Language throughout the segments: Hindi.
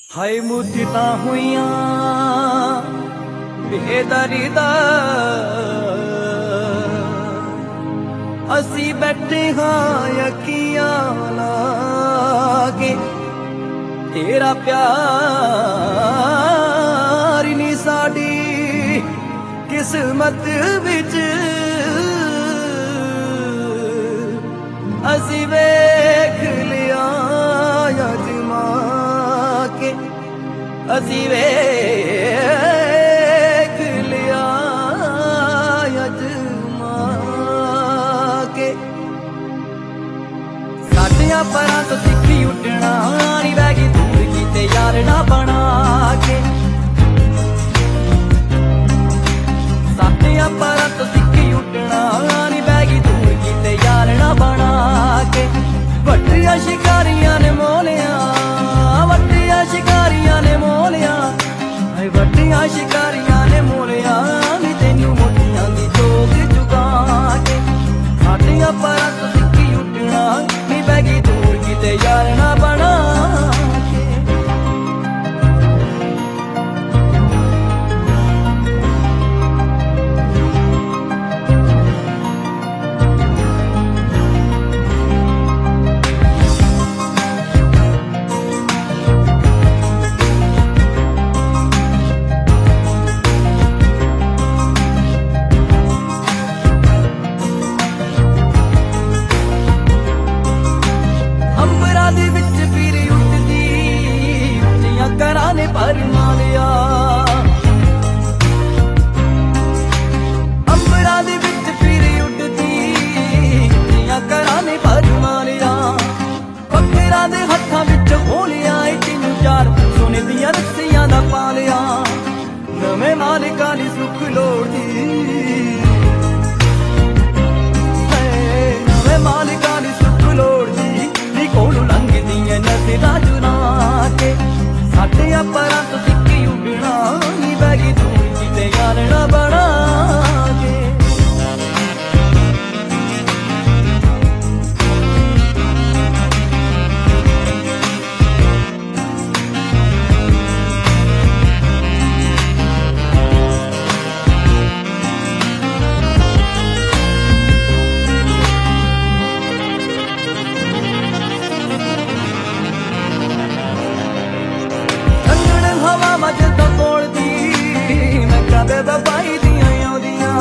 हाय मुद्दता हुइयां बेदरीदा असी बैठे हाँ यकियां लागे तेरा प्यार नी साडी किस्मत विच असी वेख लिया अजमा के असी वेख लिया अजमा के साडियां परां तो सिक्खी उठना नी बैगी दूर कीते यार ना बना के साडियां परां तो सिक्खी उठना नी बैगी दूर कीते यार ना बना के वड्डियां शिकारियां ने मोलिया वड्डियां शिकारियां ने मोलिया वड्डियां शिकारियां ने मोलिया नी तेनू मोटियां दी जोग चुका के साडियां परां तो सिक्खी उठना नी बैगी दूर कीते यार ना बना के कराने पर मालिया अंबरा दे विच फिरी उड़दी कराने पर मालिया पक्करा दे हत्थां विच खोलिया तीनू चार सोने दियां रस्सियां दा पालिया नवें मालिका दी सुख लोड़दी नवें मालिका दी सुख लोड़दी नी कोलू लंघदियां नज़रां चुरा के साडियां परां तो सिक्खी उड़ना नी बैगी दूर कीते यार ना बना के हवा मजदा तोड़दी मैं कदे दबाई दियां औदियां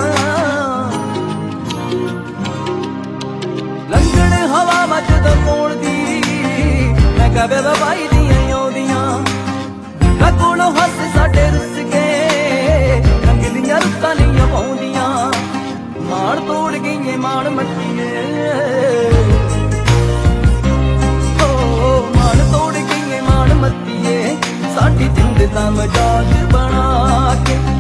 लंघण हवा मजदा तोड़दी मैं कदे दबाई दियां औदियां कोलों हस साडे रुस के रंग दियां रुत्तां नहीं पाउंदियां मान तोड़ गईए मान मट्टीए मान तोड़ गईए मान मत्तीए साडी जिंद दा मजाक बना के